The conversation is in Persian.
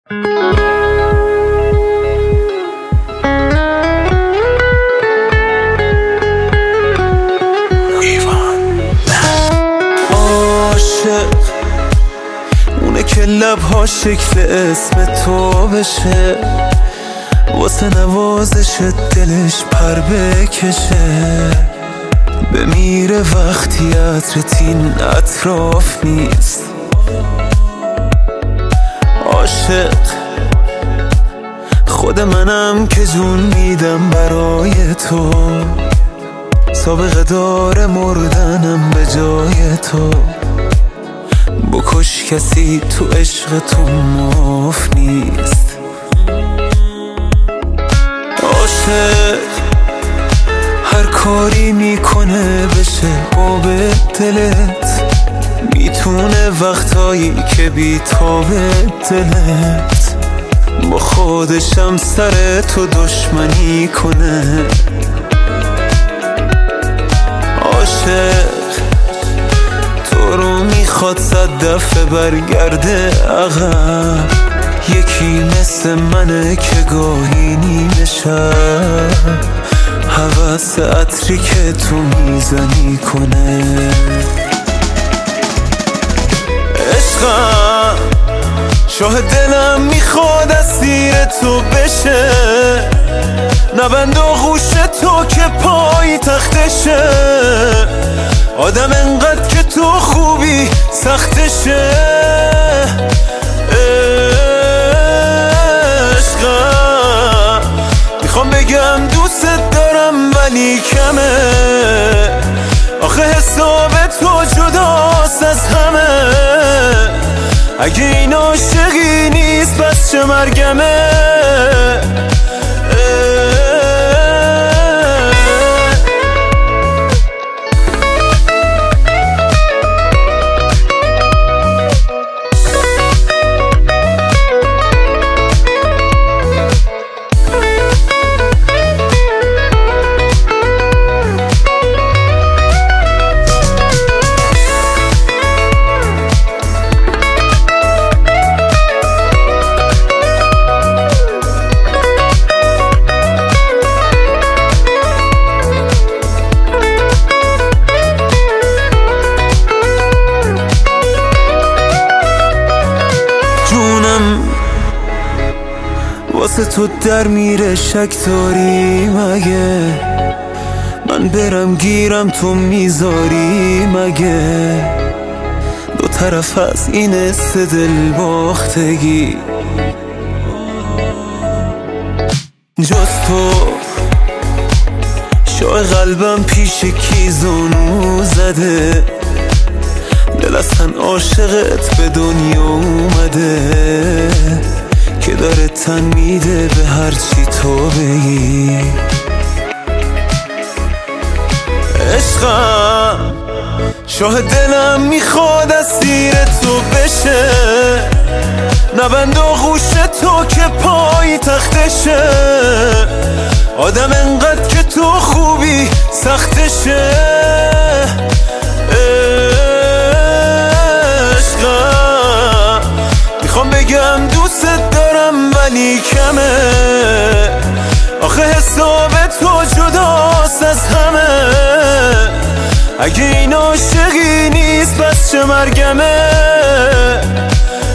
عاشق اونه که لبها شکل اسم تو بشه، واسه نوازش دلش پر بکشه، بمیره وقتی عطرت این اطراف نیست. عاشق خود منم که جون میدم برای تو، سابقه داره مردنم به جای تو. بکش کسی تو عشق تو معاف نیست. عاشق هر کاری میکنه بشه آب دلت، میتونه وقتایی که بی‌تاب دلت با خودشم سر تو دشمنی کنه. عاشق تو رو میخواد 100 دفعه برگرده عقب، یکی مثل منه که گاهی نیمه شب هوس عطری که تو میزنی کنه. عشقم شاه دلم میخواد اسیر تو بشه، نبند آغوش تو که پای تختشه، آدم انقدر که تو خوبی سختشه. عشقم میخوام بگم دوست دارم ولی کمه، آخه حساب تو جداست از همه. اگه این عاشقی نیست پس چه مرگمه. واسه تو در میره شک داری مگه؟ من برم گیرم تو میذاری مگه؟ دو طرف از این است دل باختگی، جز تو شاه قلبم پیش کی زانو زده، دل اصلا عاشقت به دنیا اومده که داره تن میده به هرچی تو بگی. عشقم شاه دلم میخواد اسیر تو بشه، نبند آغوش تو که پای تختشه، آدم انقدر که تو خوبی سختشه. عشقم میخوام بگم دوست دارم ولی کمه، آخه حساب تو جداست از همه. اگه این عاشقی نیست پس چه مرگمه.